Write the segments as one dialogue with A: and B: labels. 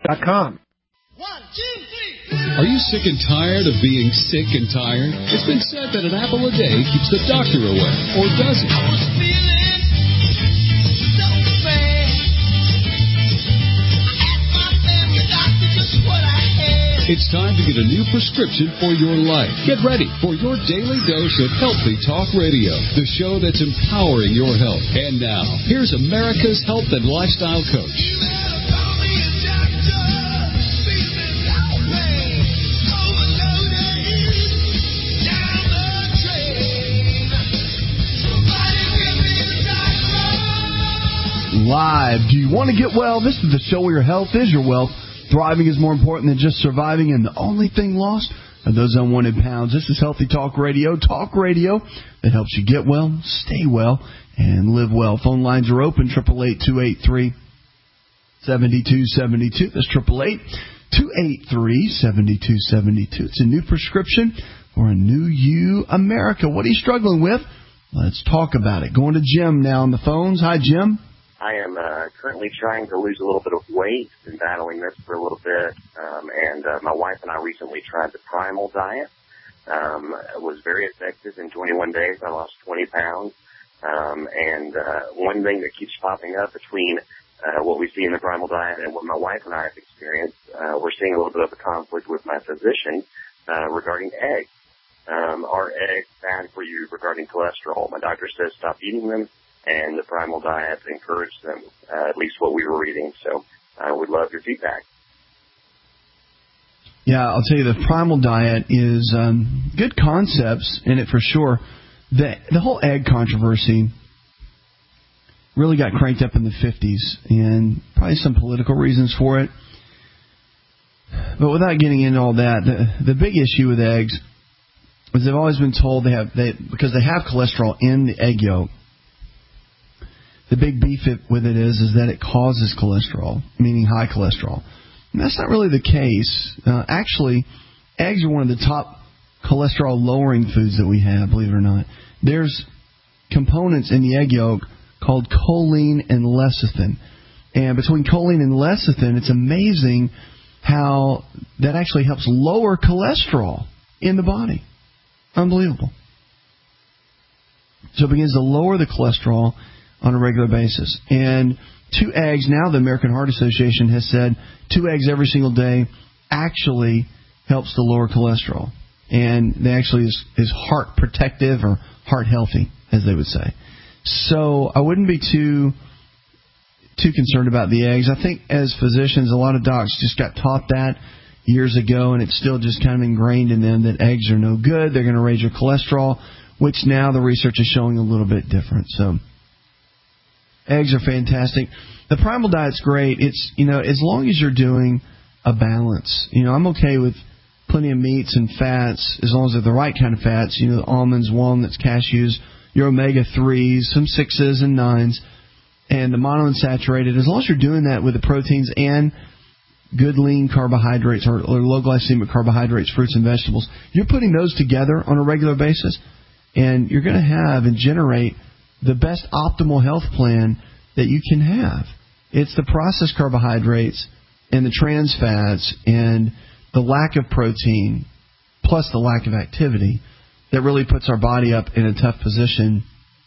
A: TheHealthyTalkRadio.com.
B: 1, 2, 3. Are you sick and tired of being sick and tired? It's been said that an apple a day keeps the doctor away. Or does it? I was feeling so bad. I asked my family doctor just what I had. It's time to get a new prescription for your life. Get ready for your daily dose of Healthy Talk Radio, the show that's empowering your health. And now, here's America's health and lifestyle coach.
C: Live. Do you want to get well? This is the show where your health is your wealth. Thriving is more important than just surviving, and the only thing lost are those unwanted pounds. This is Healthy Talk Radio that helps you get well, stay well, and live well. Phone lines are open, 888-283-7272. That's 888-283-7272. It's a new prescription for a new you, America. What are you struggling with? Let's talk about it. Going to Jim now on the phones. Hi, Jim.
D: I am currently trying to lose a little bit of weight. Been battling this for a little bit, and my wife and I recently tried the Primal diet. It was very effective. In 21 days, I lost 20 pounds. And one thing that keeps popping up between what we see in the Primal diet and what my wife and I have experienced, we're seeing a little bit of a conflict with my physician regarding eggs. Are eggs bad for you regarding cholesterol? My doctor says stop eating them. And the Primal diet encouraged them, at least what we were reading. So I would love your feedback.
C: Yeah, I'll tell you, the Primal diet is good concepts in it for sure. The whole egg controversy really got cranked up in the 50s, and probably some political reasons for it. But without getting into all that, the big issue with eggs is they've always been told because they have cholesterol in the egg yolk. The big beef with it is that it causes cholesterol, meaning high cholesterol. And that's not really the case. Actually, eggs are one of the top cholesterol-lowering foods that we have, believe it or not. There's components in the egg yolk called choline and lecithin. And between choline and lecithin, it's amazing how that actually helps lower cholesterol in the body. Unbelievable. So it begins to lower the cholesterol on a regular basis. And 2 eggs, now the American Heart Association has said 2 eggs every single day actually helps to lower cholesterol. And they actually is heart protective or heart healthy, as they would say. So I wouldn't be too concerned about the eggs. I think as physicians, a lot of docs just got taught that years ago, and it's still just kind of ingrained in them that eggs are no good. They're going to raise your cholesterol, which now the research is showing a little bit different. So eggs are fantastic. The Primal diet's great. It's, as long as you're doing a balance. I'm okay with plenty of meats and fats as long as they're the right kind of fats. The almonds, walnuts, cashews, your omega-3s, some 6s and 9s, and the monounsaturated. As long as you're doing that with the proteins and good lean carbohydrates or low glycemic carbohydrates, fruits and vegetables, you're putting those together on a regular basis, and you're going to have and generate the best optimal health plan that you can have. It's the processed carbohydrates and the trans fats and the lack of protein plus the lack of activity that really puts our body up in a tough position,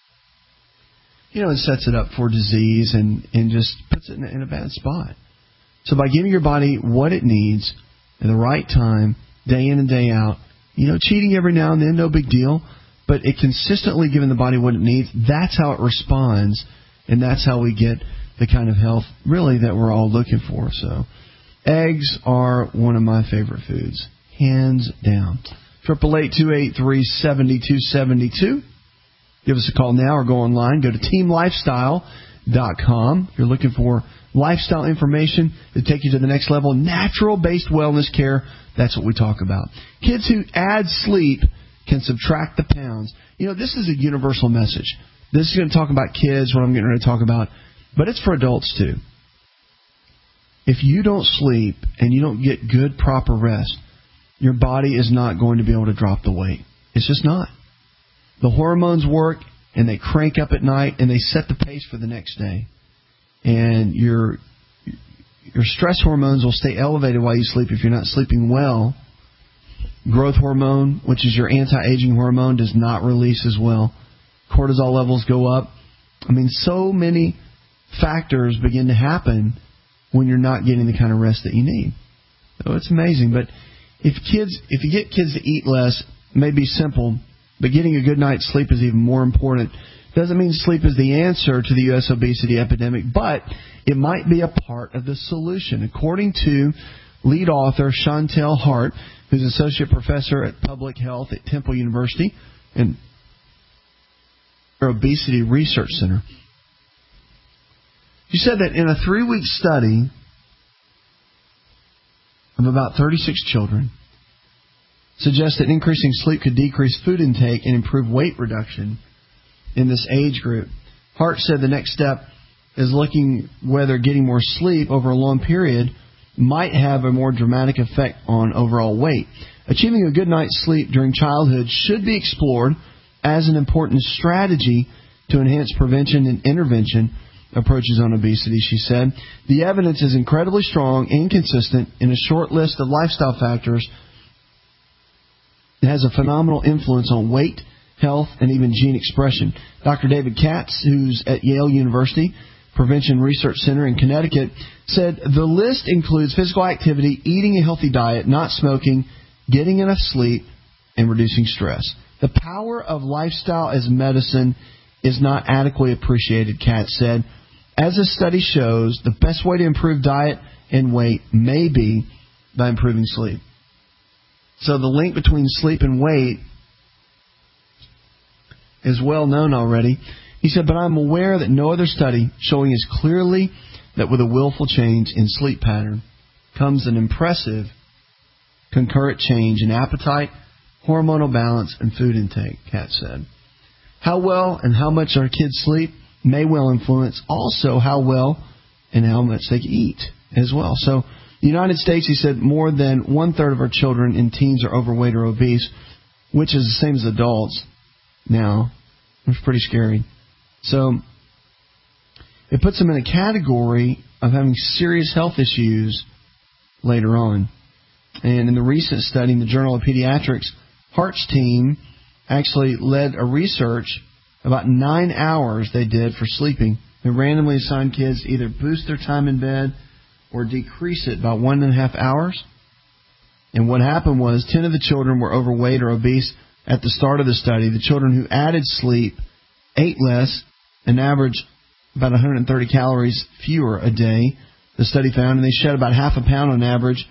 C: and sets it up for disease and just puts it in a bad spot. So by giving your body what it needs at the right time, day in and day out, cheating every now and then, no big deal, but it consistently giving the body what it needs, that's how it responds, and that's how we get the kind of health, really, that we're all looking for. So eggs are one of my favorite foods, hands down. 888-283-7272. Give us a call now or go online. Go to teamlifestyle.com. If you're looking for lifestyle information to take you to the next level, natural-based wellness care, that's what we talk about. Kids who add sleep can subtract the pounds. This is a universal message. This is going to talk about kids, what I'm getting ready to talk about, but it's for adults too. If you don't sleep and you don't get good, proper rest, your body is not going to be able to drop the weight. It's just not. The hormones work, and they crank up at night, and they set the pace for the next day. And Your stress hormones will stay elevated while you sleep if you're not sleeping well. Growth hormone, which is your anti-aging hormone, does not release as well. Cortisol levels go up. I mean, so many factors begin to happen when you're not getting the kind of rest that you need. So it's amazing. But if you get kids to eat less, it may be simple, but getting a good night's sleep is even more important. Doesn't mean sleep is the answer to the U.S. obesity epidemic, but it might be a part of the solution. According to lead author Chantel Hart, who's associate professor at public health at Temple University and their obesity research center. She said that in a 3-week study of about 36 children, suggests that increasing sleep could decrease food intake and improve weight reduction in this age group. Hart said the next step is looking whether getting more sleep over a long period might have a more dramatic effect on overall weight. Achieving a good night's sleep during childhood should be explored as an important strategy to enhance prevention and intervention approaches on obesity, she said. The evidence is incredibly strong and consistent in a short list of lifestyle factors. It has a phenomenal influence on weight, health, and even gene expression. Dr. David Katz, who's at Yale University Prevention Research Center in Connecticut, said the list includes physical activity, eating a healthy diet, not smoking, getting enough sleep, and reducing stress. The power of lifestyle as medicine is not adequately appreciated, Katz said. As the study shows, the best way to improve diet and weight may be by improving sleep. So the link between sleep and weight is well known already. He said, but I'm aware that no other study showing as clearly that with a willful change in sleep pattern comes an impressive concurrent change in appetite, hormonal balance, and food intake, Katz said. How well and how much our kids sleep may well influence also how well and how much they eat as well. So the United States, he said, more than 1/3 of our children and teens are overweight or obese, which is the same as adults now. It's pretty scary. So it puts them in a category of having serious health issues later on. And in the recent study in the Journal of Pediatrics, Hart's team actually led a research about 9 hours they did for sleeping. They randomly assigned kids to either boost their time in bed or decrease it by 1.5 hours. And what happened was 10 of the children were overweight or obese at the start of the study. The children who added sleep ate less, an average about 130 calories fewer a day, the study found, and they shed about 0.5 pound on average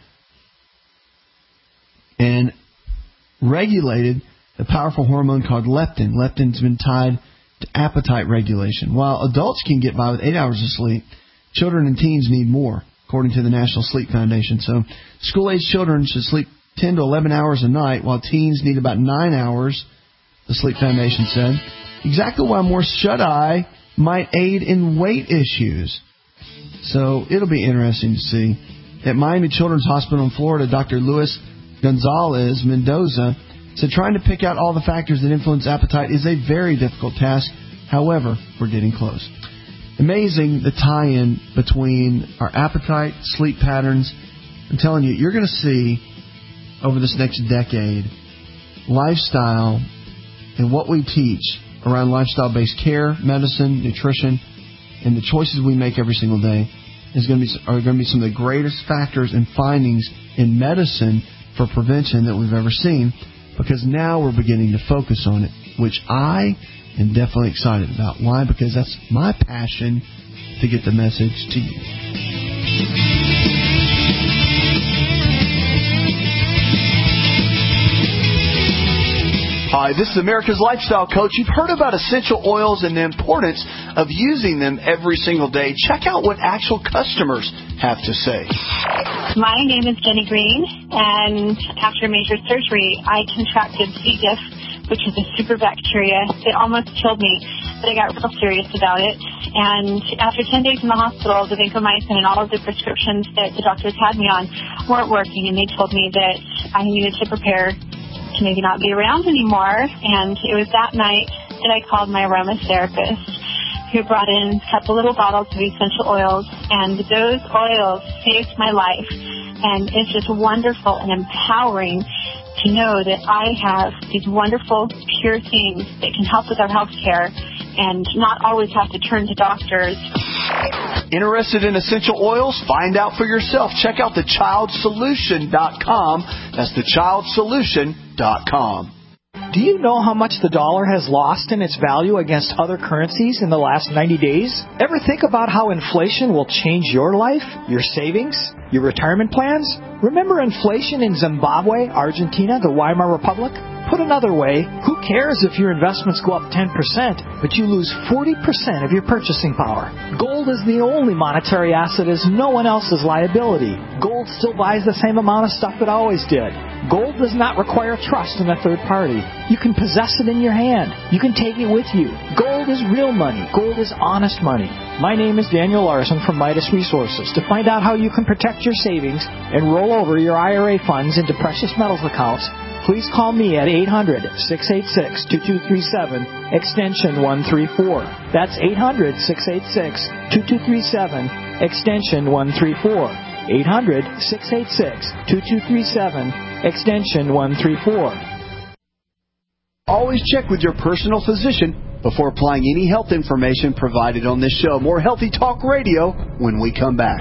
C: and regulated the powerful hormone called leptin. Leptin's been tied to appetite regulation. While adults can get by with 8 hours of sleep, children and teens need more, according to the National Sleep Foundation. So school-age children should sleep 10 to 11 hours a night, while teens need about 9 hours, the Sleep Foundation said. Exactly why more shut-eye might aid in weight issues. So it'll be interesting to see. At Miami Children's Hospital in Florida, Dr. Luis Gonzalez Mendoza said trying to pick out all the factors that influence appetite is a very difficult task. However, we're getting close. Amazing the tie-in between our appetite, sleep patterns. I'm telling you, you're going to see over this next decade lifestyle and what we teach around lifestyle-based care, medicine, nutrition, and the choices we make every single day are going to be some of the greatest factors and findings in medicine for prevention that we've ever seen, because now we're beginning to focus on it, which I am definitely excited about. Why? Because that's my passion to get the message to you. Hi, this is America's Lifestyle Coach. You've heard about essential oils and the importance of using them every single day. Check out what actual customers have to say.
A: My name is Jenny Green, and after major surgery, I contracted C. diff, which is a super bacteria. It almost killed me, but I got real serious about it. And after 10 days in the hospital, the vancomycin and all of the prescriptions that the doctors had me on weren't working, and they told me that I needed to prepare to maybe not be around anymore. And it was that night that I called my aromatherapist. who brought in a couple little bottles of essential oils, and those oils saved my life. And it's just wonderful and empowering to know that I have these wonderful, pure things that can help with our health care and not always have to turn to doctors.
C: Interested in essential oils? Find out for yourself. Check out thechildsolution.com. That's thechildsolution.com.
E: Do you know how much the dollar has lost in its value against other currencies in the last 90 days? Ever think about how inflation will change your life, your savings, your retirement plans? Remember inflation in Zimbabwe, Argentina, the Weimar Republic? Put another way, who cares if your investments go up 10%, but you lose 40% of your purchasing power? Gold is the only monetary asset as no one else's liability. Gold still buys the same amount of stuff it always did. Gold does not require trust in a third party. You can possess it in your hand. You can take it with you. Gold is real money. Gold is honest money. My name is Daniel Larson from Midas Resources. To find out how you can protect your savings and roll over your IRA funds into precious metals accounts, please call me at 800-686-2237, extension 134. That's 800-686-2237, extension 134. 800-686-2237, extension 134.
C: Always check with your personal physician before applying any health information provided on this show. More Healthy Talk Radio when we come back.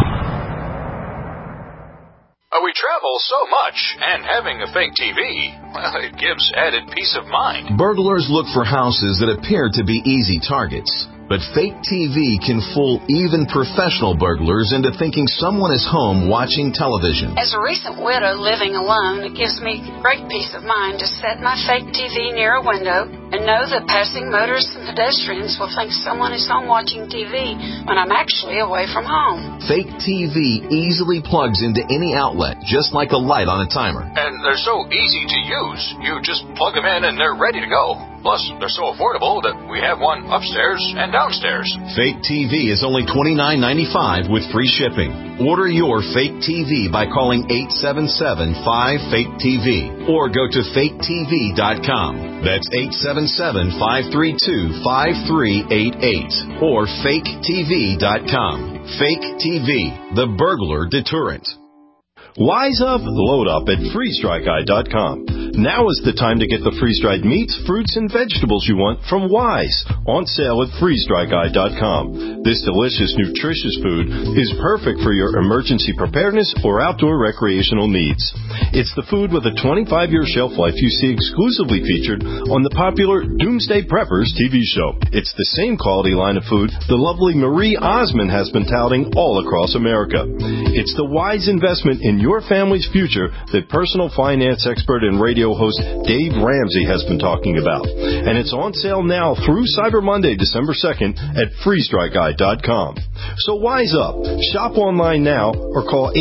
F: We travel so much, and having a fake TV, well, it gives added peace of mind.
G: Burglars look for houses that appear to be easy targets. But fake TV can fool even professional burglars into thinking someone is home watching television.
H: As a recent widow living alone, it gives me great peace of mind to set my fake TV near a window and know that passing motorists and pedestrians will think someone is home watching TV when I'm actually away from home.
G: Fake TV easily plugs into any outlet, just like a light on a timer.
F: And they're so easy to use. You just plug them in and they're ready to go. Plus, they're so affordable that we have one upstairs and downstairs.
G: Fake TV is only $29.95 with free shipping. Order your fake TV by calling 877-5FAKE-TV or go to faketv.com. That's 877-532-5388 or faketv.com. Fake TV, the burglar deterrent.
I: Wise up, load up at freestrikeeye.com. Now is the time to get the freeze-dried meats, fruits, and vegetables you want from Wise, on sale at freestrikeeye.com. This delicious, nutritious food is perfect for your emergency preparedness or outdoor recreational needs. It's the food with a 25-year shelf life you see exclusively featured on the popular Doomsday Preppers TV show. It's the same quality line of food the lovely Marie Osmond has been touting all across America. It's the wise investment in your family's future that personal finance expert and radio host Dave Ramsey has been talking about. And it's on sale now through Cyber Monday, December 2nd at freestrikeeye.com. So wise up. Shop online now or call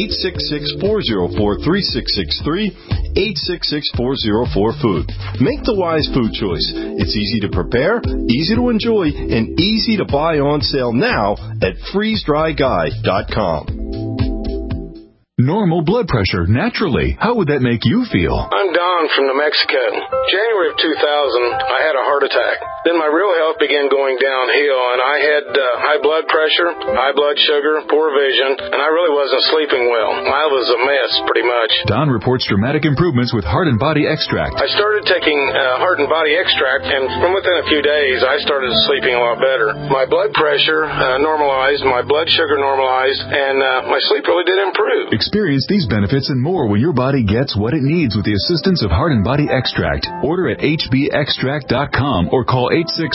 I: 866-404-3663, 866-404-FOOD. Make the wise food choice. It's easy to prepare, easy to enjoy, and easy to buy on sale now at freezedryguy.com.
B: Normal blood pressure, naturally. How would that make you feel?
J: I'm Don from New Mexico. January of 2000, I had a heart attack. Then my real health began going downhill, and I had high blood pressure, high blood sugar, poor vision, and I really wasn't sleeping well. I was a mess, pretty much.
B: Don reports dramatic improvements with Heart and Body Extract.
J: I started taking Heart and Body Extract, and from within a few days, I started sleeping a lot better. My blood pressure normalized, my blood sugar normalized, and my sleep really did improve.
B: Experience these benefits and more when your body gets what it needs with the assistance of Heart and Body Extract. Order at hbextract.com or call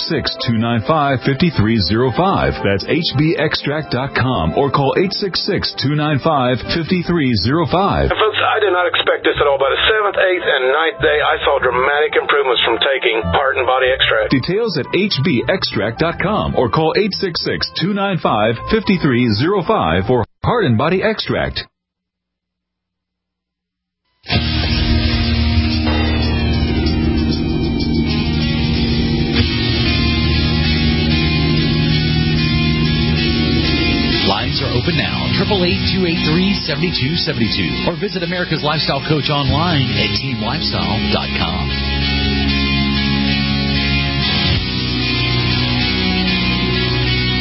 B: 866-295-5305. That's hbextract.com or call 866-295-5305.
J: Folks, I did not expect this at all. By the 7th, 8th, and 9th day, I saw dramatic improvements from taking Heart and Body Extract.
B: Details at hbextract.com or call 866-295-5305 for Heart and Body Extract.
K: Lines are open now, 888-283-7272, or visit America's Lifestyle Coach online at teamlifestyle.com.
L: 1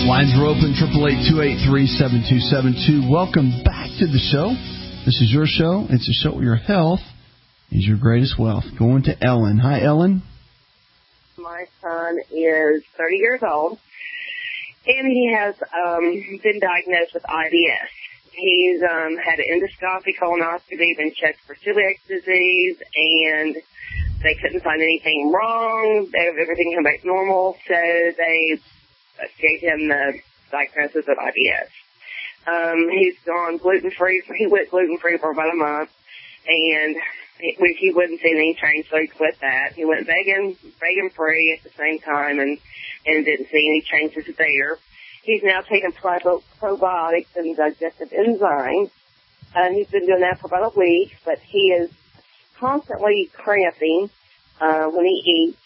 C: Lines are open, 888-283-7272. Welcome back to the show. This is your show. It's a show where your health is your greatest wealth. Going to Ellen. Hi, Ellen.
L: My son is 30 years old, and he has been diagnosed with IBS. He's had an endoscopy, colonoscopy, been checked for celiac disease, and they couldn't find anything wrong. Everything came back normal, so they gave him the diagnosis of IBS. He's gone gluten-free. He went gluten-free for about a month, and he wouldn't see any change, so he quit that. He went vegan-free at the same time and didn't see any changes there. He's now taking probiotics and digestive enzymes. He's been doing that for about a week, but he is constantly cramping when he eats.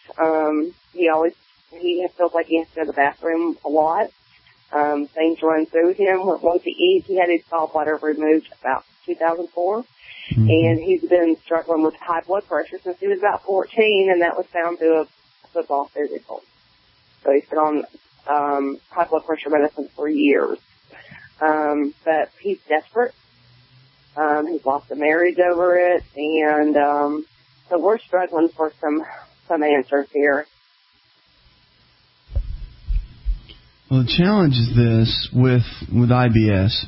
L: He feels like he has to go to the bathroom a lot. Things run through him. Once he eats, he had his gallbladder removed about 2004. And he's been struggling with high blood pressure since he was about 14, and that was found through a football physical. So he's been on high blood pressure medicine for years. But he's desperate. He's lost a marriage over it, and so we're struggling for some answers here.
C: Well, the challenge is this with IBS.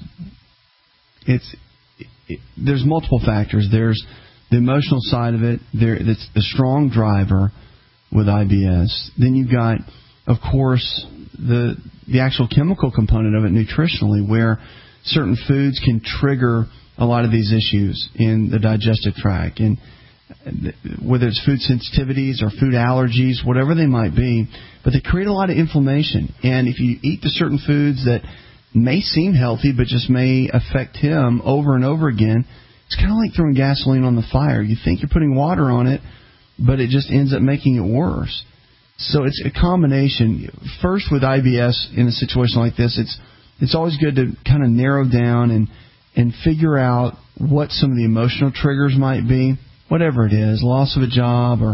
C: There's multiple factors. There's the emotional side of it. That's the strong driver with IBS. Then you've got, of course, the actual chemical component of it nutritionally, where certain foods can trigger a lot of these issues in the digestive tract, and whether it's food sensitivities or food allergies, whatever they might be, but they create a lot of inflammation. And if you eat the certain foods that may seem healthy but just may affect him over and over again, it's kind of like throwing gasoline on the fire. You think you're putting water on it, but it just ends up making it worse. So it's a combination. First, with IBS in a situation like this, it's always good to kind of narrow down and figure out what some of the emotional triggers might be, whatever it is, loss of a job or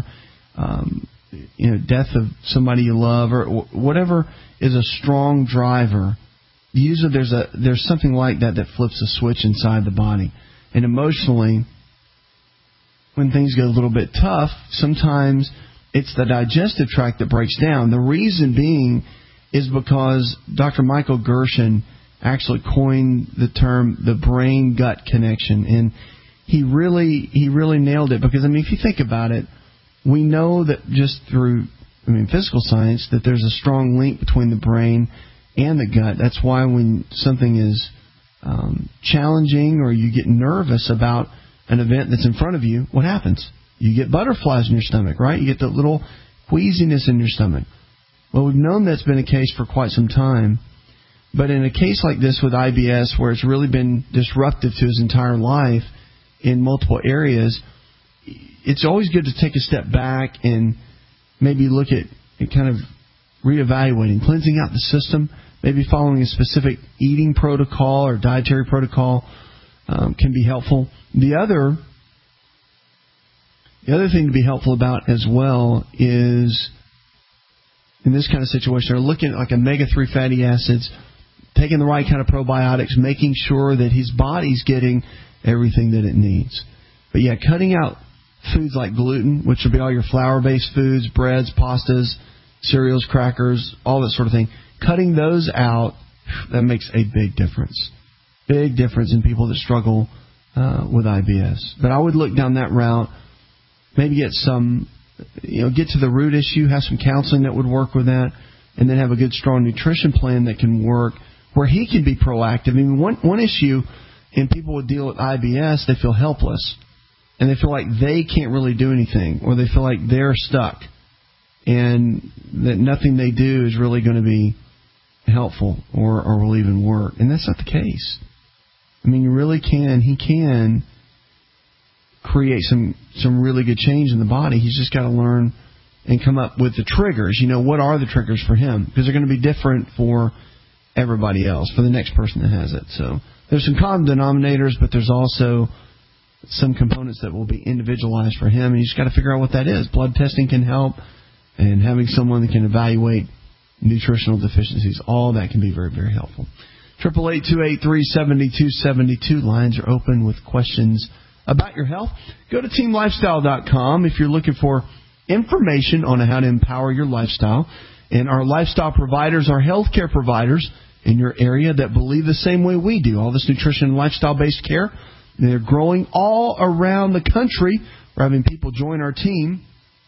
C: death of somebody you love, or whatever is a strong driver. Usually there's something like that flips a switch inside the body. And emotionally, when things get a little bit tough, sometimes it's the digestive tract that breaks down. The reason being is because Dr. Michael Gershon actually coined the term the brain-gut connection. And he really nailed it, because, if you think about it, we know that just through physical science that there's a strong link between the brain and the gut. That's why when something is challenging or you get nervous about an event that's in front of you, what happens? You get butterflies in your stomach, right? You get the little queasiness in your stomach. Well, we've known that's been a case for quite some time. But in a case like this with IBS, where it's really been disruptive to his entire life in multiple areas, it's always good to take a step back and maybe look at kind of reevaluating, cleansing out the system, maybe following a specific eating protocol or dietary protocol can be helpful. The other thing to be helpful about as well is, in this kind of situation, they're looking at like omega-3 fatty acids, taking the right kind of probiotics, making sure that his body's getting everything that it needs. But yeah, cutting out foods like gluten, which would be all your flour-based foods, breads, pastas, cereals, crackers, all that sort of thing. Cutting those out, that makes a big difference. Big difference in people that struggle with IBS. But I would look down that route, maybe get to the root issue, have some counseling that would work with that, and then have a good, strong nutrition plan that can work where he can be proactive. One issue in people who deal with IBS, they feel helpless, and they feel like they can't really do anything, or they feel like they're stuck, and that nothing they do is really going to be helpful or will even work. And that's not the case. You really can. He can create some really good change in the body. He's just got to learn and come up with the triggers. What are the triggers for him? Because they're going to be different for everybody else, for the next person that has it. So there's some common denominators, but there's also some components that will be individualized for him, and you just got to figure out what that is. Blood testing can help, and having someone that can evaluate nutritional deficiencies. All that can be very, very helpful. 888-283-7272. Lines are open with questions about your health. Go to teamlifestyle.com if you're looking for information on how to empower your lifestyle. And our lifestyle providers are healthcare providers in your area that believe the same way we do. All this nutrition and lifestyle-based care, they're growing all around the country. We're having people join our team.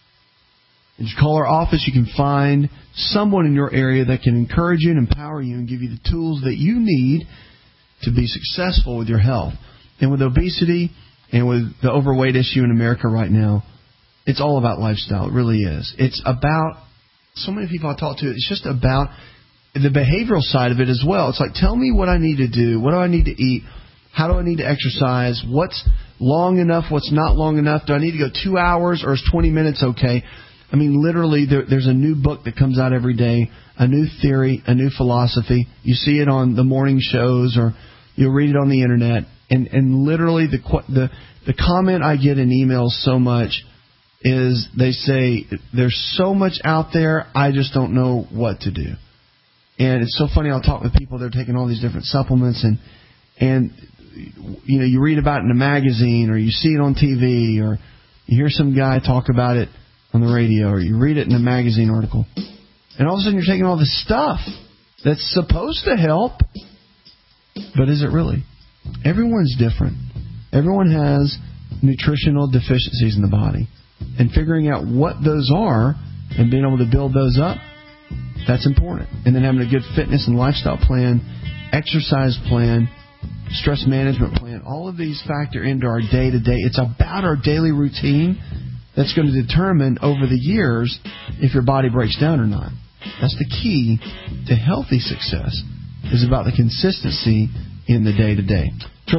C: If you call our office, you can find someone in your area that can encourage you and empower you and give you the tools that you need to be successful with your health. And with obesity and with the overweight issue in America right now, it's all about lifestyle. It really is. It's about, so many people I talk to, it's just about the behavioral side of it as well. It's like, tell me what I need to do. What do I need to eat? How do I need to exercise? What's long enough? What's not long enough? Do I need to go 2 hours or is 20 minutes okay? I mean, literally, there's a new book that comes out every day, a new theory, a new philosophy. You see it on the morning shows or you'll read it on the Internet. And literally, the comment I get in emails so much is they say, there's so much out there, I just don't know what to do. And it's so funny, I'll talk with people that are taking all these different supplements and you know, you read about it in a magazine or you see it on TV or you hear some guy talk about it on the radio or you read it in a magazine article. And all of a sudden you're taking all this stuff that's supposed to help, but is it really? Everyone's different. Everyone has nutritional deficiencies in the body. And figuring out what those are and being able to build those up, that's important. And then having a good fitness and lifestyle plan, exercise plan, stress management plan, all of these factor into our day-to-day. It's about our daily routine that's going to determine over the years if your body breaks down or not. That's the key to healthy success, is about the consistency in the day-to-day.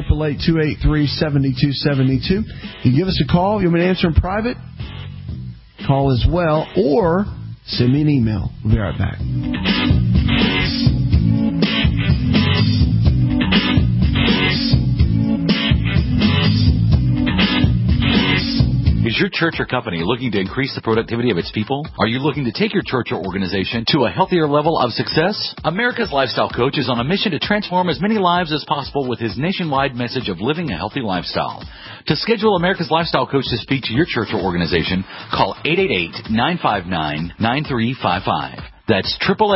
C: 888-283-7272. You give us a call. You want me to answer in private? Call as well, or send me an email. We'll be right back.
K: Is your church or company looking to increase the productivity of its people? Are you looking to take your church or organization to a healthier level of success? America's Lifestyle Coach is on a mission to transform as many lives as possible with his nationwide message of living a healthy lifestyle. To schedule America's Lifestyle Coach to speak to your church or organization, call 888-959-9355. That's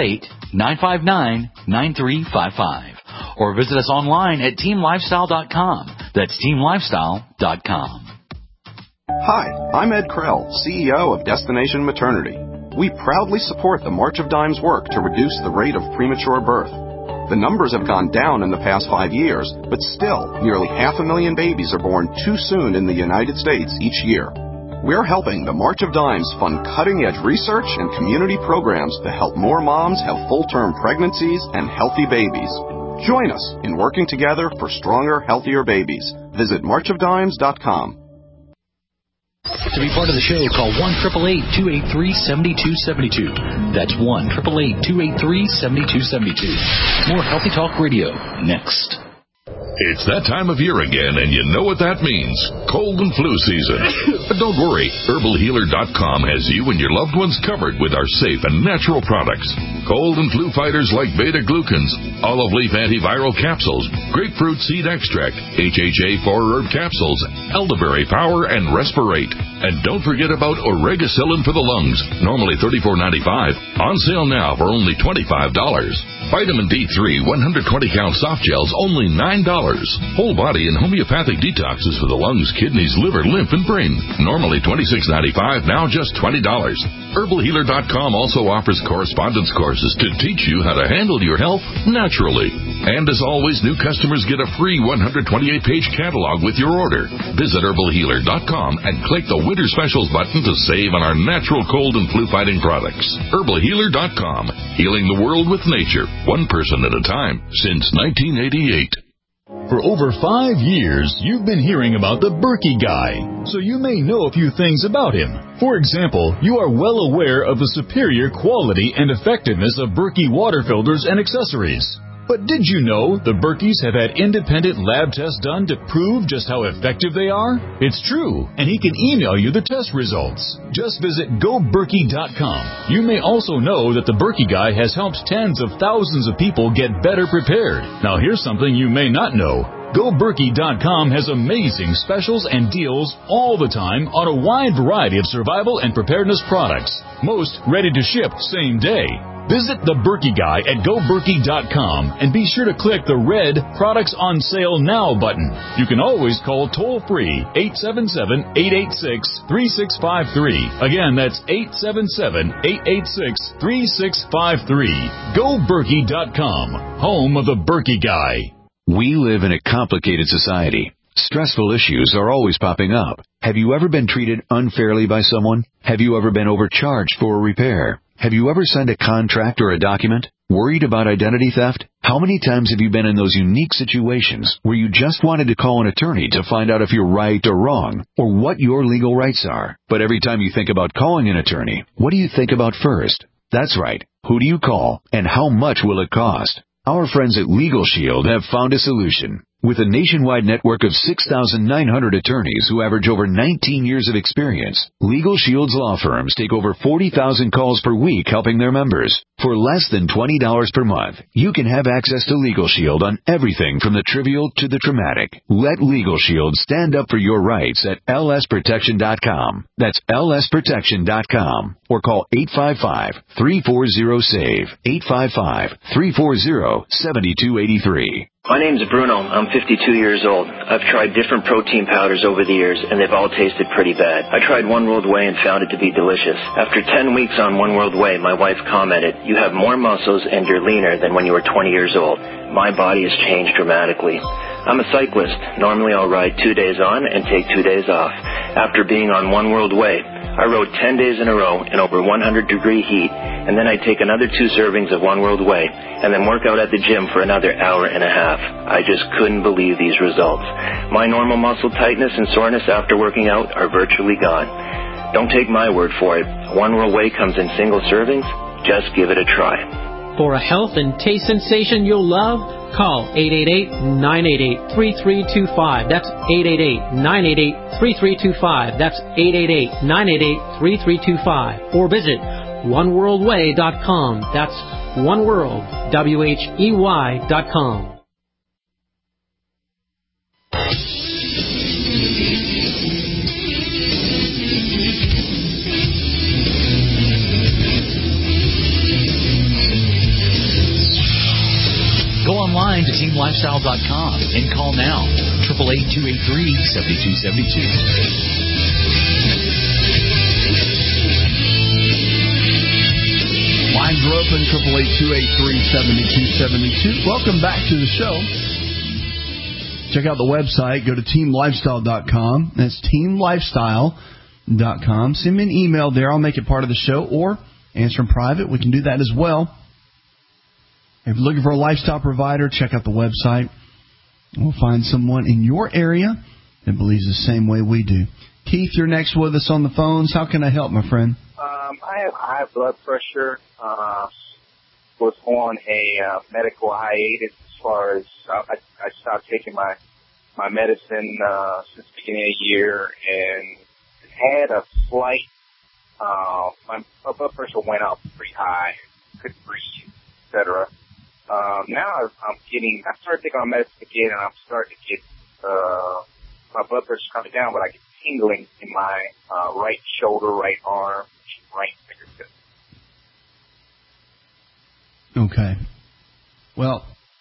K: 888-959-9355. Or visit us online at teamlifestyle.com. That's teamlifestyle.com.
M: Hi, I'm Ed Krell, CEO of Destination Maternity. We proudly support the March of Dimes work to reduce the rate of premature birth. The numbers have gone down in the past 5 years, but still, nearly 500,000 babies are born too soon in the United States each year. We're helping the March of Dimes fund cutting-edge research and community programs to help more moms have full-term pregnancies and healthy babies. Join us in working together for stronger, healthier babies. Visit marchofdimes.com.
K: To be part of the show, call 1-888-283-7272. That's 1-888-283-7272. More Healthy Talk Radio next.
N: It's that time of year again, and you know what that means. Cold and flu season. But don't worry, HerbalHealer.com has you and your loved ones covered with our safe and natural products. Cold and flu fighters like beta-glucans, olive leaf antiviral capsules, grapefruit seed extract, HHA 4-herb capsules, elderberry power, and Respirate. And don't forget about Oregacillin for the lungs, normally $34.95, on sale now for only $25. Vitamin D3 120-count soft gels, only $9. Whole body and homeopathic detoxes for the lungs, kidneys, liver, lymph, and brain. Normally $26.95, now just $20. HerbalHealer.com also offers correspondence courses to teach you how to handle your health naturally. And as always, new customers get a free 128-page catalog with your order. Visit HerbalHealer.com and click the Winter Specials button to save on our natural cold and flu-fighting products. HerbalHealer.com, healing the world with nature, one person at a time, since 1988.
O: For over 5 years, you've been hearing about the Berkey Guy, so you may know a few things about him. For example, you are well aware of the superior quality and effectiveness of Berkey water filters and accessories. But did you know the Berkeys have had independent lab tests done to prove just how effective they are? It's true, and he can email you the test results. Just visit GoBerkey.com. You may also know that the Berkey Guy has helped tens of thousands of people get better prepared. Now here's something you may not know. GoBerkey.com has amazing specials and deals all the time on a wide variety of survival and preparedness products. Most ready to ship same day. Visit the Berkey Guy at GoBerkey.com and be sure to click the red Products on Sale Now button. You can always call toll-free 877-886-3653. Again, that's 877-886-3653. GoBerkey.com, home of the Berkey Guy.
P: We live in a complicated society. Stressful issues are always popping up. Have you ever been treated unfairly by someone? Have you ever been overcharged for a repair? Have you ever signed a contract or a document? Worried about identity theft? How many times have you been in those unique situations where you just wanted to call an attorney to find out if you're right or wrong, or what your legal rights are? But every time you think about calling an attorney, what do you think about first? That's right. Who do you call, and how much will it cost? Our friends at Legal Shield have found a solution. With a nationwide network of 6,900 attorneys who average over 19 years of experience, Legal Shield's law firms take over 40,000 calls per week helping their members. For less than $20 per month, you can have access to Legal Shield on everything from the trivial to the traumatic. Let Legal Shield stand up for your rights at lsprotection.com. That's lsprotection.com. Or call 855-340-SAVE, 855-340-7283.
Q: My name's Bruno. I'm 52 years old. I've tried different protein powders over the years, and they've all tasted pretty bad. I tried One World Whey and found it to be delicious. After 10 weeks on One World Whey, my wife commented, "You have more muscles and you're leaner than when you were 20 years old." My body has changed dramatically. I'm a cyclist. Normally I'll ride 2 days on and take 2 days off. After being on One World Whey, I rode 10 days in a row in over 100-degree heat, and then I take another 2 servings of One World Whey, and then work out at the gym for another hour and a half. I just couldn't believe these results. My normal muscle tightness and soreness after working out are virtually gone. Don't take my word for it. One World Whey comes in single servings. Just give it a try.
R: For a health and taste sensation you'll love, call 888-988-3325. That's 888-988-3325. That's 888-988-3325. Or visit OneWorldWhey.com. That's OneWorld, WHEY.com.
K: Go online to teamlifestyle.com and call now, 888-283-7272.
C: Lines are open, 888-283-7272. Welcome back to the show. Check out the website. Go to teamlifestyle.com. That's teamlifestyle.com. Send me an email there. I'll make it part of the show, or answer in private. We can do that as well. If you're looking for a lifestyle provider, check out the website. We'll find someone in your area that believes the same way we do. Keith, you're next with us on the phones. How can I help, my friend?
S: I have high blood pressure. Was on a medical hiatus as far as I stopped taking my medicine since the beginning of the year, and had a slight my blood pressure went up pretty high, couldn't breathe, etc. Now I started taking my medicine again, and I'm starting to get my blood pressure coming down, but I get tingling in my right shoulder, right arm, right fingertip.
C: Okay. Well,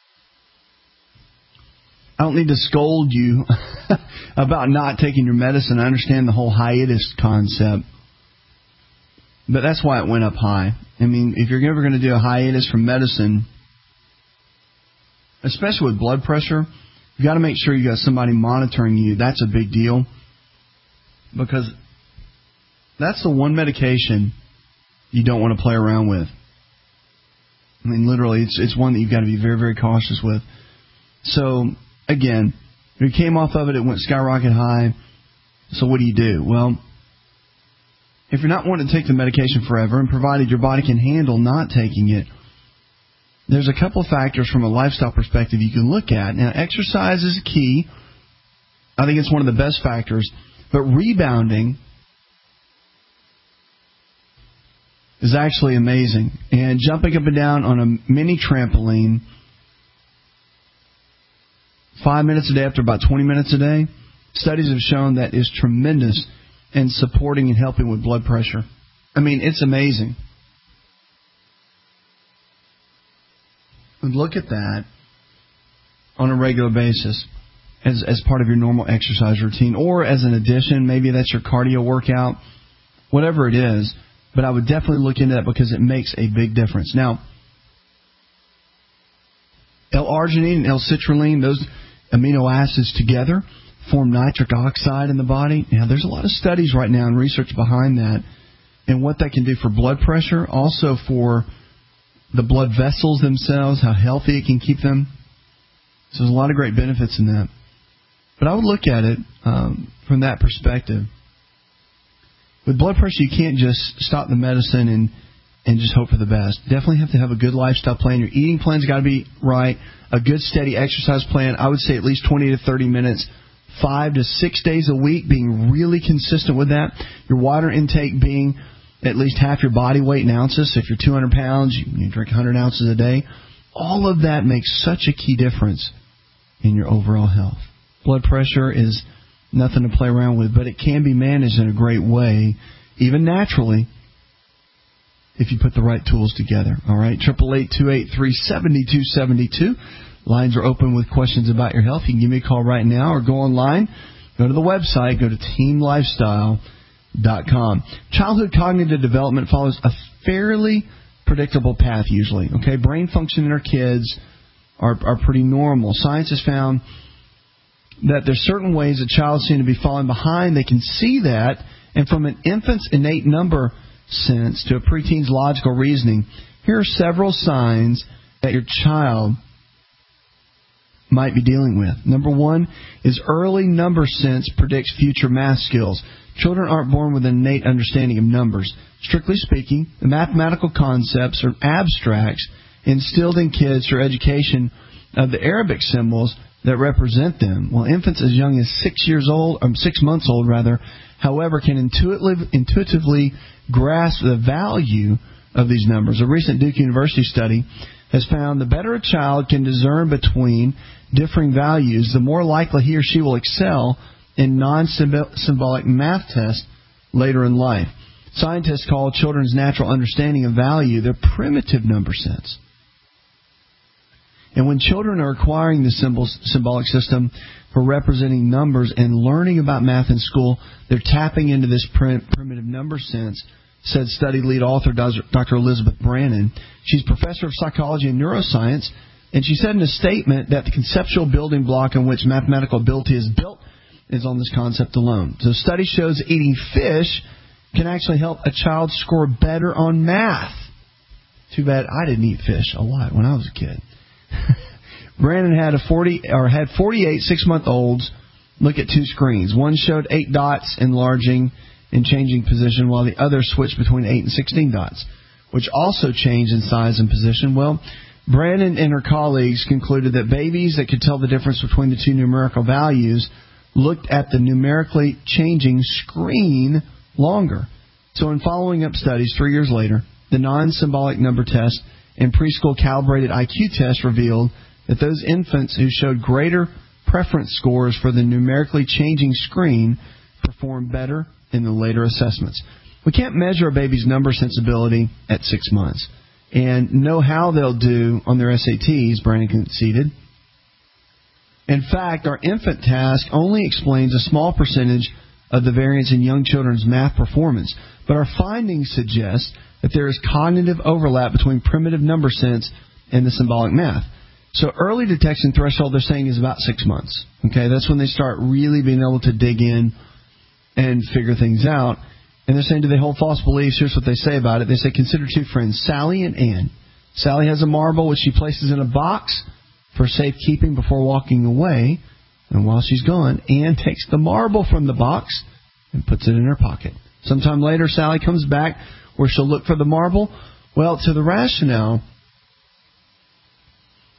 C: I don't need to scold you about not taking your medicine. I understand the whole hiatus concept, but that's why it went up high. I mean, if you're ever going to do a hiatus from medicine, especially with blood pressure, you've got to make sure you got somebody monitoring you. That's a big deal, because that's the one medication you don't want to play around with. I mean, literally, it's one that you've got to be very, very cautious with. So, again, if you came off of it, it went skyrocket high. So what do? Well, if you're not wanting to take the medication forever, and provided your body can handle not taking it, there's a couple factors from a lifestyle perspective you can look at. Now, exercise is key. I think it's one of the best factors. But rebounding is actually amazing. And jumping up and down on a mini trampoline 5 minutes a day after about 20 minutes a day, studies have shown that is tremendous in supporting and helping with blood pressure. I mean, it's amazing. And look at that on a regular basis as part of your normal exercise routine, or as an addition. Maybe that's your cardio workout, whatever it is. But I would definitely look into that because it makes a big difference. Now, L-arginine and L-citrulline, those amino acids together form nitric oxide in the body. Now, there's a lot of studies right now and research behind that and what that can do for blood pressure, also for the blood vessels themselves, how healthy it can keep them. So there's a lot of great benefits in that. But I would look at it from that perspective. With blood pressure, you can't just stop the medicine and just hope for the best. Definitely have to have a good lifestyle plan. Your eating plan's got to be right. A good, steady exercise plan. I would say at least 20 to 30 minutes, 5 to 6 days a week, being really consistent with that. Your water intake being at least half your body weight in ounces. So if you're 200 pounds, you drink 100 ounces a day. All of that makes such a key difference in your overall health. Blood pressure is nothing to play around with, but it can be managed in a great way, even naturally, if you put the right tools together. All right, 888-283-7272. Lines are open with questions about your health. You can give me a call right now or go online. Go to the website. Go to teamlifestyle.com. Childhood cognitive development follows a fairly predictable path usually. Okay, brain function in our kids are pretty normal. Science has found that there's certain ways a child seems to be falling behind. They can see that, and from an infant's innate number sense to a preteen's logical reasoning, here are several signs that your child might be dealing with. Number one is early number sense predicts future math skills. Children aren't born with an innate understanding of numbers. Strictly speaking, the mathematical concepts are abstracts instilled in kids through education of the Arabic symbols that represent them. Well, infants as young as 6 months old, however, can intuitively grasp the value of these numbers. A recent Duke University study has found the better a child can discern between differing values, the more likely he or she will excel in non-symbolic math tests later in life. Scientists call children's natural understanding of value their primitive number sense. And when children are acquiring the symbolic system for representing numbers and learning about math in school, they're tapping into this primitive number sense, said study lead author Dr. Elizabeth Brannon. She's professor of psychology and neuroscience, and she said in a statement that the conceptual building block on which mathematical ability is built is on this concept alone. So study shows that eating fish can actually help a child score better on math. Too bad I didn't eat fish a lot when I was a kid. Brandon had 48 6-month-olds look at two screens. One showed 8 dots enlarging and changing position, while the other switched between 8 and 16 dots, which also changed in size and position. Well, Brandon and her colleagues concluded that babies that could tell the difference between the two numerical values looked at the numerically changing screen longer. So in following up studies 3 years later, the non-symbolic number test and preschool calibrated IQ test revealed that those infants who showed greater preference scores for the numerically changing screen performed better in the later assessments. We can't measure a baby's number sensibility at 6 months and know how they'll do on their SATs, Brandon conceded. In fact, our infant task only explains a small percentage of the variance in young children's math performance, but our findings suggest that there is cognitive overlap between primitive number sense and the symbolic math. So early detection threshold, they're saying, is about 6 months. Okay, that's when they start really being able to dig in and figure things out. And they're saying, do they hold false beliefs? Here's what they say about it. They say, consider two friends, Sally and Ann. Sally has a marble which she places in a box for safekeeping before walking away. And while she's gone, Ann takes the marble from the box and puts it in her pocket. Sometime later, Sally comes back where she'll look for the marble. Well, to the rationale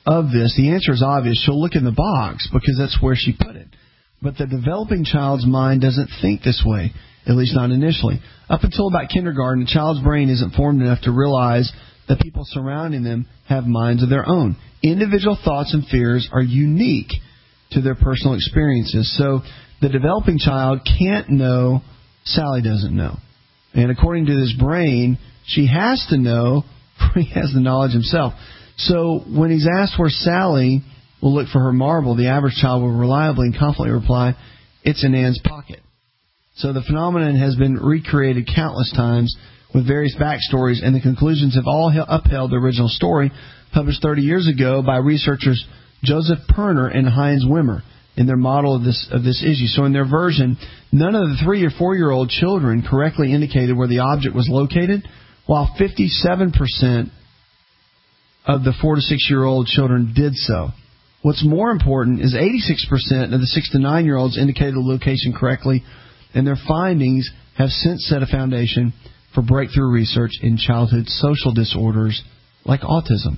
C: of this, the answer is obvious. She'll look in the box because that's where she put it. But the developing child's mind doesn't think this way, at least not initially. Up until about kindergarten, a child's brain isn't formed enough to realize that people surrounding them have minds of their own. Individual thoughts and fears are unique to their personal experiences. So the developing child can't know Sally doesn't know. And according to this brain, she has to know, for he has the knowledge himself. So when he's asked where Sally will look for her marble, the average child will reliably and confidently reply, it's in Ann's pocket. So the phenomenon has been recreated countless times with various backstories, and the conclusions have all upheld the original story published 30 years ago by researchers Joseph Perner and Heinz Wimmer in their model of this issue. So in their version, none of the 3 or 4-year-old children correctly indicated where the object was located, while 57% of the 4 to 6-year-old children did so. What's more important is 86% of the 6 to 9-year-olds indicated the location correctly, and their findings have since set a foundation for breakthrough research in childhood social disorders like autism.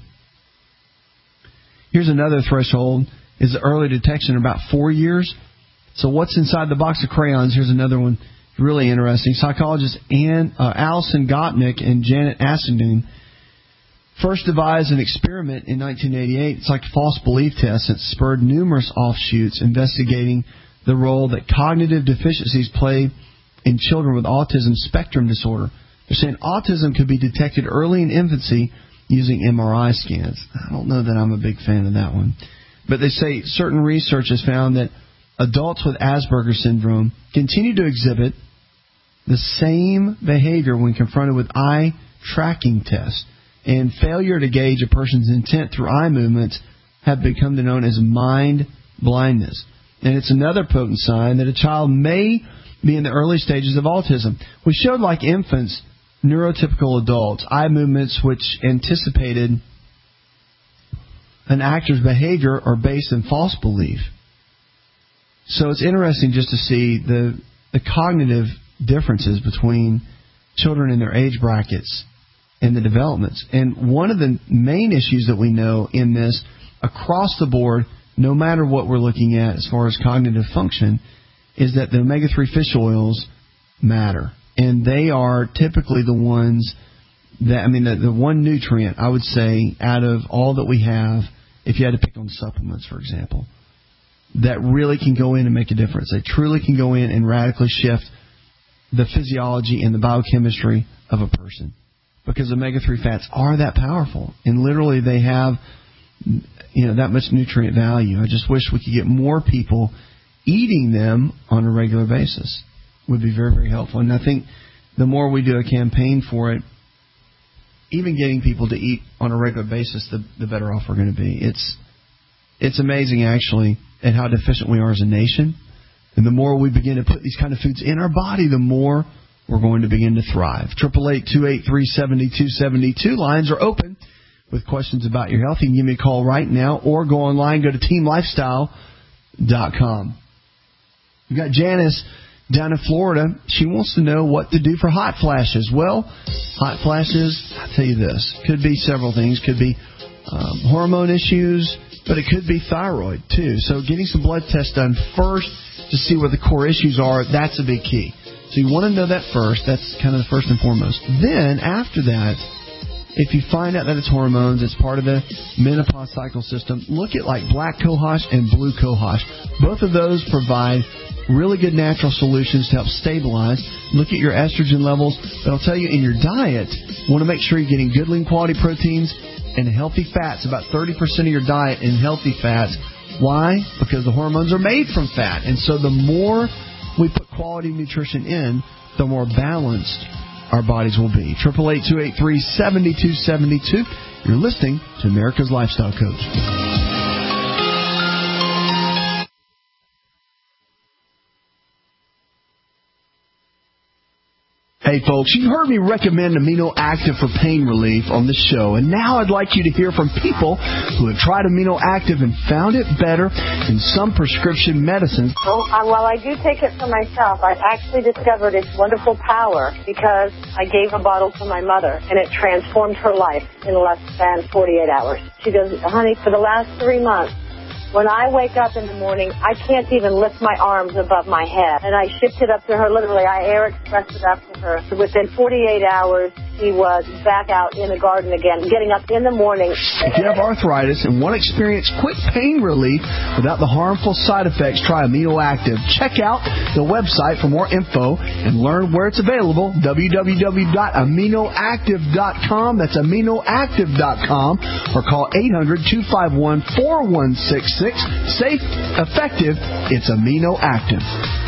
C: Here's another threshold, is the early detection in about 4 years. So what's inside the box of crayons? Here's another one, really interesting. Psychologists Alison Gopnik and Janet Asselin first devised an experiment in 1988. It's like a false belief test that spurred numerous offshoots investigating the role that cognitive deficiencies play in children with autism spectrum disorder. They're saying autism could be detected early in infancy using MRI scans. I don't know that I'm a big fan of that one. But they say certain research has found that adults with Asperger's syndrome continue to exhibit the same behavior when confronted with eye tracking tests. And failure to gauge a person's intent through eye movements have become known as mind blindness. And it's another potent sign that a child may be in the early stages of autism. We showed, like infants, neurotypical adults, eye movements which anticipated an actor's behavior are based in false belief. So it's interesting just to see the cognitive differences between children in their age brackets and the developments. And one of the main issues that we know in this, across the board, no matter what we're looking at as far as cognitive function, is that the omega-3 fish oils matter. And they are typically the ones that, the one nutrient, I would say, out of all that we have, if you had to pick on supplements, for example, that really can go in and make a difference. They truly can go in and radically shift the physiology and the biochemistry of a person. Because omega-3 fats are that powerful. And literally they have, that much nutrient value. I just wish we could get more people eating them on a regular basis. Would be very, very helpful. And I think the more we do a campaign for it, even getting people to eat on a regular basis, the better off we're going to be. It's amazing, actually, at how deficient we are as a nation. And the more we begin to put these kind of foods in our body, the more we're going to begin to thrive. 888-283-7272. Lines are open with questions about your health. You can give me a call right now or go online, go to teamlifestyle.com. We've got Janice down in Florida. She wants to know what to do for hot flashes. Well, hot flashes, I'll tell you this, could be several things. Could be hormone issues, but it could be thyroid too. So getting some blood tests done first to see where the core issues are, that's a big key. So you want to know that first. That's kind of the first and foremost. Then, after that, if you find out that it's hormones, it's part of the menopause cycle system, look at like black cohosh and blue cohosh. Both of those provide really good natural solutions to help stabilize. Look at your estrogen levels. But I'll tell you, in your diet, you want to make sure you're getting good, lean, quality proteins and healthy fats. About 30% of your diet in healthy fats. Why? Because the hormones are made from fat. And so the more we put quality nutrition in, the more balanced our bodies will be. 888-283-7272. You're listening to America's Lifestyle Coach. Hey, folks, you heard me recommend Amino Active for pain relief on the show, and now I'd like you to hear from people who have tried Amino Active and found it better than some prescription medicines.
T: Well, while I do take it for myself, I've actually discovered its wonderful power because I gave a bottle to my mother, and it transformed her life in less than 48 hours. She goes, honey, for the last 3 months, when I wake up in the morning, I can't even lift my arms above my head. And I shipped it up to her, literally. I air expressed it up to her. Within 48 hours, she was back out in the garden again, getting up in the morning.
C: If you have arthritis and want to experience quick pain relief without the harmful side effects, try Amino Active. Check out the website for more info and learn where it's available, www.aminoactive.com. That's aminoactive.com, or call 800-251-4166. Safe, effective, it's Amino Active.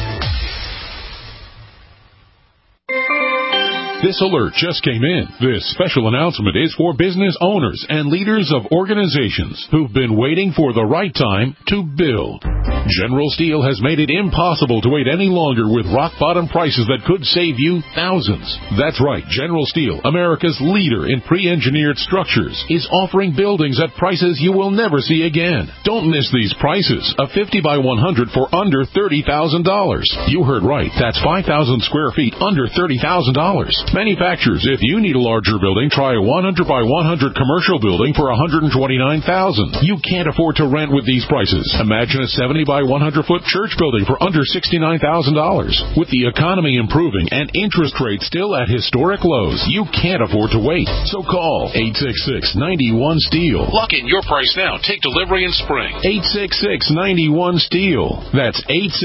N: This alert just came in. This special announcement is for business owners and leaders of organizations who've been waiting for the right time to build. General Steel has made it impossible to wait any longer with rock-bottom prices that could save you thousands. That's right, General Steel, America's leader in pre-engineered structures, is offering buildings at prices you will never see again. Don't miss these prices. A 50 by 100 for under $30,000. You heard right. That's 5,000 square feet under $30,000. Manufacturers, if you need a larger building, try a 100 by 100 commercial building for $129,000. You can't afford to rent with these prices. Imagine a 70 by 100 foot church building for under $69,000. With the economy improving and interest rates still at historic lows, you can't afford to wait. So call 866-91-STEEL. Lock in your price now. Take delivery in spring. 866-91-STEEL. That's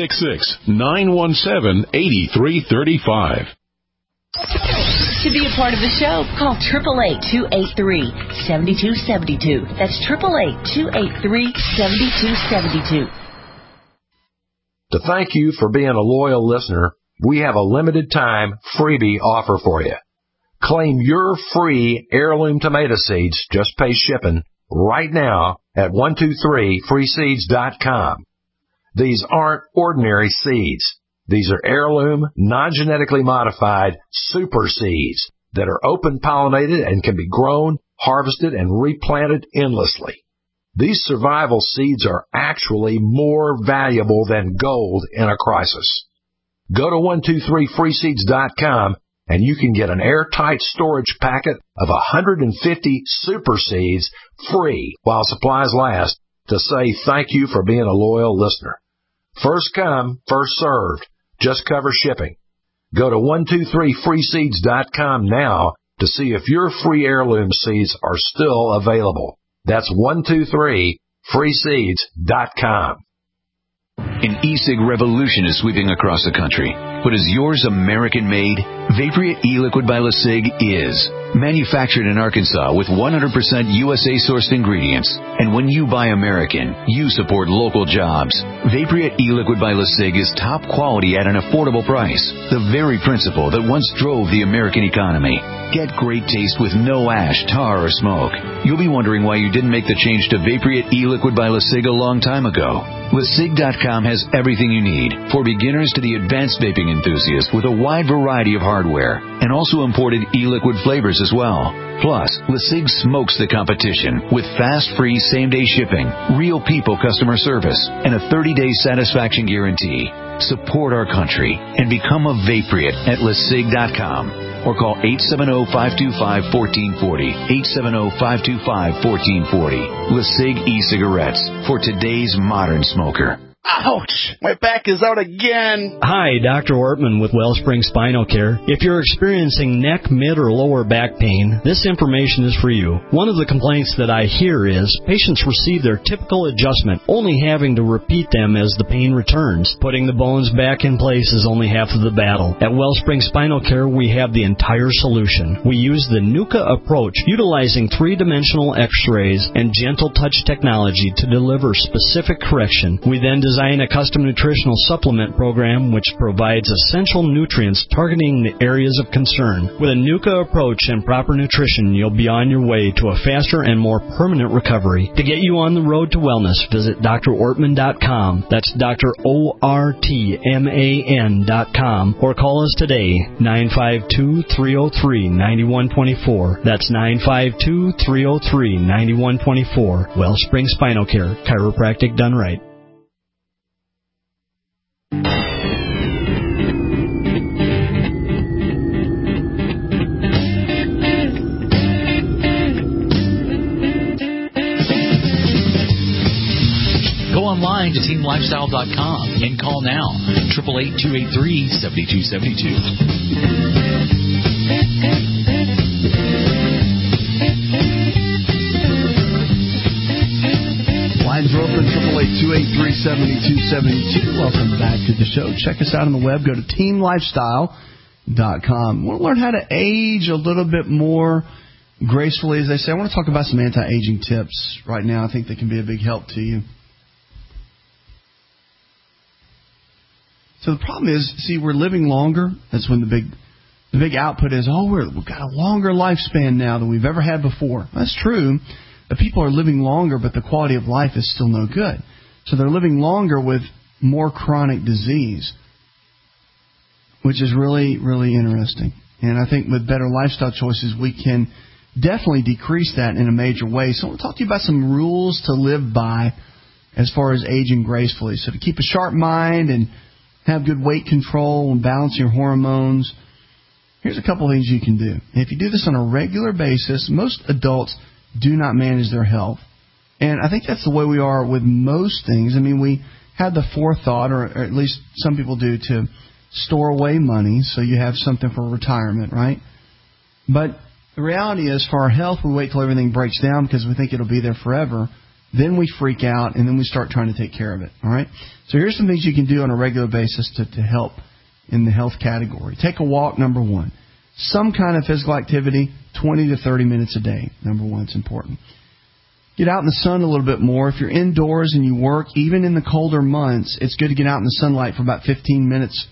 N: 866-917-8335.
U: To be a part of the show, call 888-283-7272. That's 888-283-7272.
V: To thank you for being a loyal listener, we have a limited time freebie offer for you. Claim your free heirloom tomato seeds, just pay shipping, right now at 123freeseeds.com. These aren't ordinary seeds. These are heirloom, non-genetically modified super seeds that are open-pollinated and can be grown, harvested, and replanted endlessly. These survival seeds are actually more valuable than gold in a crisis. Go to 123freeseeds.com and you can get an airtight storage packet of 150 super seeds free while supplies last to say thank you for being a loyal listener. First come, first served. Just cover shipping. Go to 123freeseeds.com now to see if your free heirloom seeds are still available. That's 123freeseeds.com.
P: An e-cig revolution is sweeping across the country. But is yours American-made? Vaporia e-liquid by LeSig is. Manufactured in Arkansas with 100% USA-sourced ingredients. And when you buy American, you support local jobs. Vaporia e-liquid by LeSig is top quality at an affordable price. The very principle that once drove the American economy. Get great taste with no ash, tar, or smoke. You'll be wondering why you didn't make the change to Vaporia e-liquid by LeSig a long time ago. LeSig.com has everything you need, for beginners to the advanced vaping enthusiast, with a wide variety of hardware, and also imported e-liquid flavors as well. Plus, LeSig smokes the competition with fast, free, same-day shipping, real people customer service, and a 30-day satisfaction guarantee. Support our country and become a Vapriot at LeSig.com. Or call 870-525-1440, 870-525-1440. LeSig e-cigarettes for today's modern smoker.
W: Ouch! My back is out again!
X: Hi, Dr. Ortman with Wellspring Spinal Care. If you're experiencing neck, mid, or lower back pain, this information is for you. One of the complaints that I hear is patients receive their typical adjustment, only having to repeat them as the pain returns. Putting the bones back in place is only half of the battle. At Wellspring Spinal Care, we have the entire solution. We use the NUCA approach, utilizing three-dimensional x-rays and gentle touch technology to deliver specific correction. We then design a custom nutritional supplement program which provides essential nutrients targeting the areas of concern. With a NUCA approach and proper nutrition, you'll be on your way to a faster and more permanent recovery. To get you on the road to wellness, visit drortman.com. That's drortman.com. Or call us today, 952-303-9124. That's 952-303-9124. Wellspring Spinal Care, chiropractic done right.
K: Go online to teamlifestyle.com and call now, 888-283-7222.
C: Lines are open, 888-283-7272. Welcome back to the show. Check us out on the web. Go to teamlifestyle.com. Want to learn how to age a little bit more gracefully, as they say? I want to talk about some anti-aging tips right now. I think they can be a big help to you. So the problem is, see, we're living longer. That's when the big output is, we've got a longer lifespan now than we've ever had before. That's true. The people are living longer, but the quality of life is still no good. So they're living longer with more chronic disease, which is really, really interesting. And I think with better lifestyle choices, we can definitely decrease that in a major way. So I want to talk to you about some rules to live by as far as aging gracefully. So to keep a sharp mind and have good weight control and balance your hormones, here's a couple things you can do. And if you do this on a regular basis, most adults do not manage their health. And I think that's the way we are with most things. I mean, we have the forethought, or at least some people do, to store away money so you have something for retirement, right? But the reality is, for our health, we wait till everything breaks down because we think it'll be there forever. Then we freak out, and then we start trying to take care of it, all right? So here's some things you can do on a regular basis to help in the health category. Take a walk, number one. Some kind of physical activity, 20 to 30 minutes a day. Number one, it's important. Get out in the sun a little bit more. If you're indoors and you work, even in the colder months, it's good to get out in the sunlight for about 15 minutes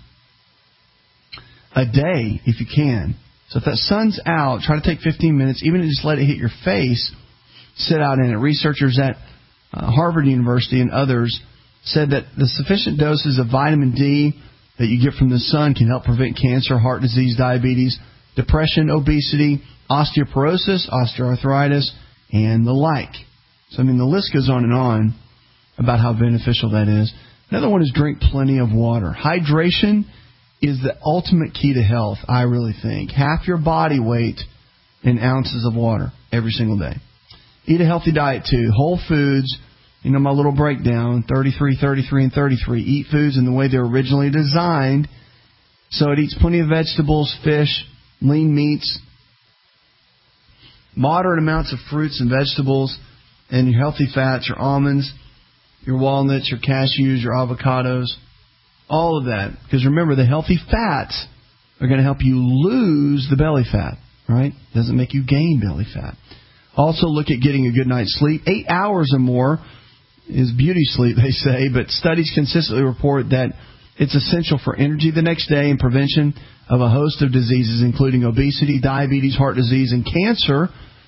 C: a day if you can. So if that sun's out, try to take 15 minutes, even to just let it hit your face, sit out in it. Researchers at Harvard University and others said that the sufficient doses of vitamin D that you get from the sun can help prevent cancer, heart disease, diabetes, depression, obesity, osteoporosis, osteoarthritis, and the like. So, I mean, the list goes on and on about how beneficial that is. Another one is drink plenty of water. Hydration is the ultimate key to health, I really think. Half your body weight in ounces of water every single day. Eat a healthy diet, too. Whole foods. You know, my little breakdown, 33, 33, and 33. Eat foods in the way they're originally designed. So it eats plenty of vegetables, fish, lean meats, moderate amounts of fruits and vegetables, and your healthy fats, your almonds, your walnuts, your cashews, your avocados, all of that. Because remember, the healthy fats are going to help you lose the belly fat, right? It doesn't make you gain belly fat. Also, look at getting a good night's sleep. 8 hours or more is beauty sleep, they say, but studies consistently report that it's essential for energy the next day and prevention of a host of diseases, including obesity, diabetes, heart disease, and cancer.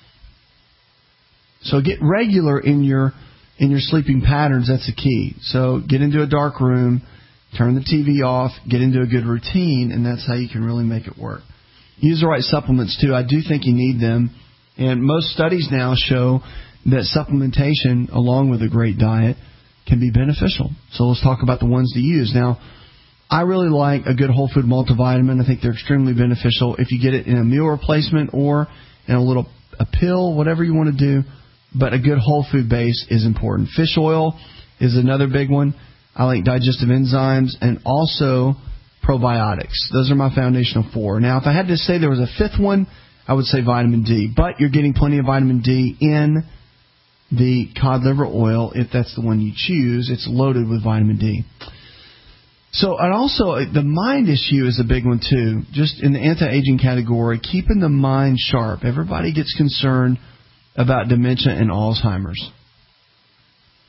C: So get regular in your sleeping patterns. That's the key. So get into a dark room, turn the TV off, get into a good routine, and that's how you can really make it work. Use the right supplements, too. I do think you need them. And most studies now show that supplementation, along with a great diet, can be beneficial. So let's talk about the ones to use. Now, I really like a good whole food multivitamin. I think they're extremely beneficial if you get it in a meal replacement or in a pill, whatever you want to do. But a good whole food base is important. Fish oil is another big one. I like digestive enzymes and also probiotics. Those are my foundational four. Now, if I had to say there was a fifth one, I would say vitamin D. But you're getting plenty of vitamin D in the cod liver oil if that's the one you choose. It's loaded with vitamin D. So, and also, the mind issue is a big one, too. Just in the anti-aging category, keeping the mind sharp. Everybody gets concerned about dementia and Alzheimer's.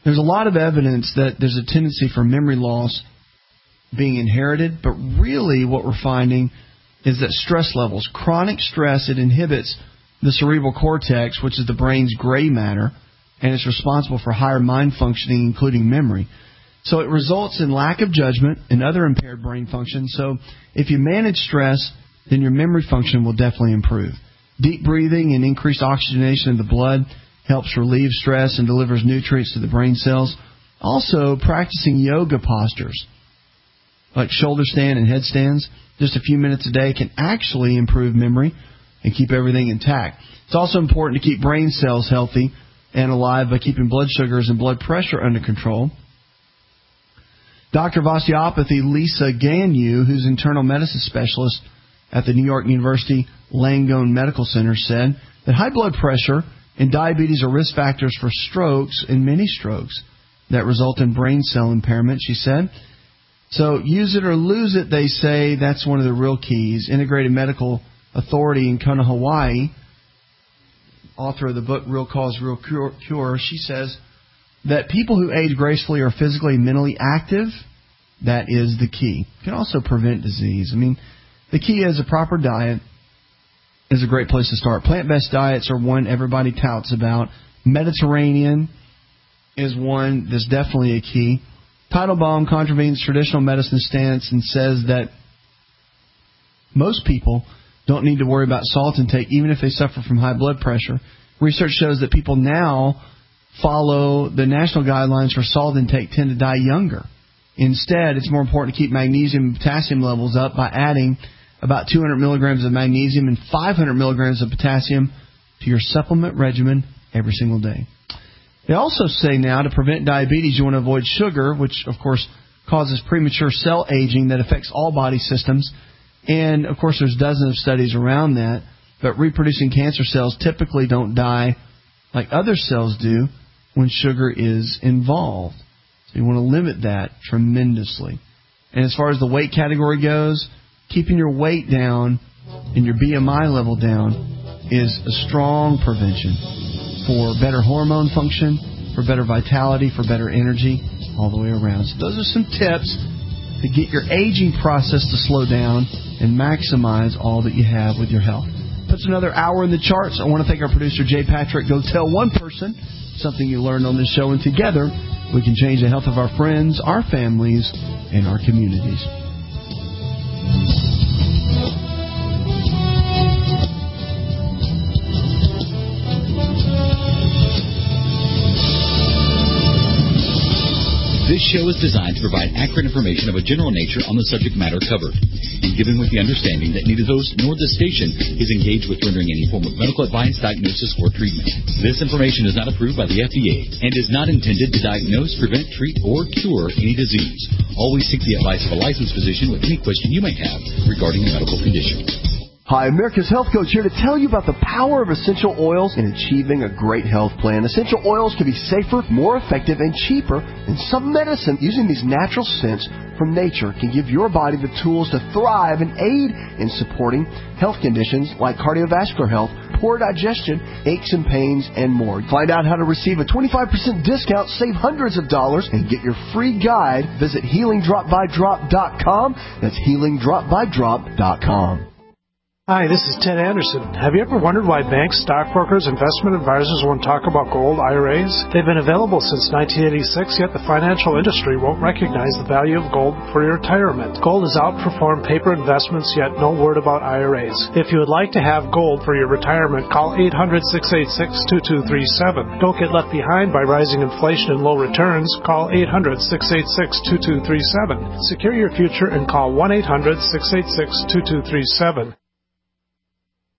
C: There's a lot of evidence that there's a tendency for memory loss being inherited, but really what we're finding is that stress levels, chronic stress, it inhibits the cerebral cortex, which is the brain's gray matter, and it's responsible for higher mind functioning, including memory. So it results in lack of judgment and other impaired brain function. So if you manage stress, then your memory function will definitely improve. Deep breathing and increased oxygenation of the blood helps relieve stress and delivers nutrients to the brain cells. Also, practicing yoga postures, like shoulder stand and headstands, just a few minutes a day, can actually improve memory and keep everything intact. It's also important to keep brain cells healthy and alive by keeping blood sugars and blood pressure under control. Doctor of Osteopathy Lisa Ganyu, who's internal medicine specialist at the New York University Langone Medical Center, said that high blood pressure and diabetes are risk factors for strokes and many strokes that result in brain cell impairment, she said. So use it or lose it, they say. That's one of the real keys. Integrated Medical Authority in Kona, Hawaii, author of the book Real Cause, Real Cure, she says that people who age gracefully are physically and mentally active. That is the key. It can also prevent disease. I mean, the key is a proper diet is a great place to start. Plant-based diets are one everybody touts about. Mediterranean is one that's definitely a key. Teitelbaum contravenes traditional medicine stance and says that most people don't need to worry about salt intake, even if they suffer from high blood pressure. Research shows that people now follow the national guidelines for salt intake tend to die younger. Instead, it's more important to keep magnesium and potassium levels up by adding about 200 milligrams of magnesium and 500 milligrams of potassium to your supplement regimen every single day. They also say now to prevent diabetes, you want to avoid sugar, which, of course, causes premature cell aging that affects all body systems. And, of course, there's dozens of studies around that. But reproducing cancer cells typically don't die like other cells do when sugar is involved. So you want to limit that tremendously. And as far as the weight category goes, keeping your weight down and your BMI level down is a strong prevention for better hormone function, for better vitality, for better energy, all the way around. So those are some tips to get your aging process to slow down and maximize all that you have with your health. Puts another hour in the charts. I want to thank our producer, Jay Patrick. Go tell one person something you learned on this show, and together we can change the health of our friends, our families, and our communities.
K: This show is designed to provide accurate information of a general nature on the subject matter covered, and given with the understanding that neither the host nor the station is engaged with rendering any form of medical advice, diagnosis, or treatment. This information is not approved by the FDA and is not intended to diagnose, prevent, treat, or cure any disease. Always seek the advice of a licensed physician with any question you may have regarding a medical condition.
A: Hi, America's Health Coach here to tell you about the power of essential oils in achieving a great health plan. Essential oils can be safer, more effective, and cheaper than some medicine. Using these natural scents from nature can give your body the tools to thrive and aid in supporting health conditions like cardiovascular health, poor digestion, aches and pains, and more. Find out how to receive a 25% discount, save hundreds of dollars, and get your free guide. Visit HealingDropByDrop.com. That's HealingDropByDrop.com.
D: Hi, this is Ted Anderson. Have you ever wondered why banks, stockbrokers, investment advisors won't talk about gold IRAs? They've been available since 1986, yet the financial industry won't recognize the value of gold for your retirement. Gold has outperformed paper investments, yet no word about IRAs. If you would like to have gold for your retirement, call 800-686-2237. Don't get left behind by rising inflation and low returns. Call 800-686-2237. Secure your future and call 1-800-686-2237.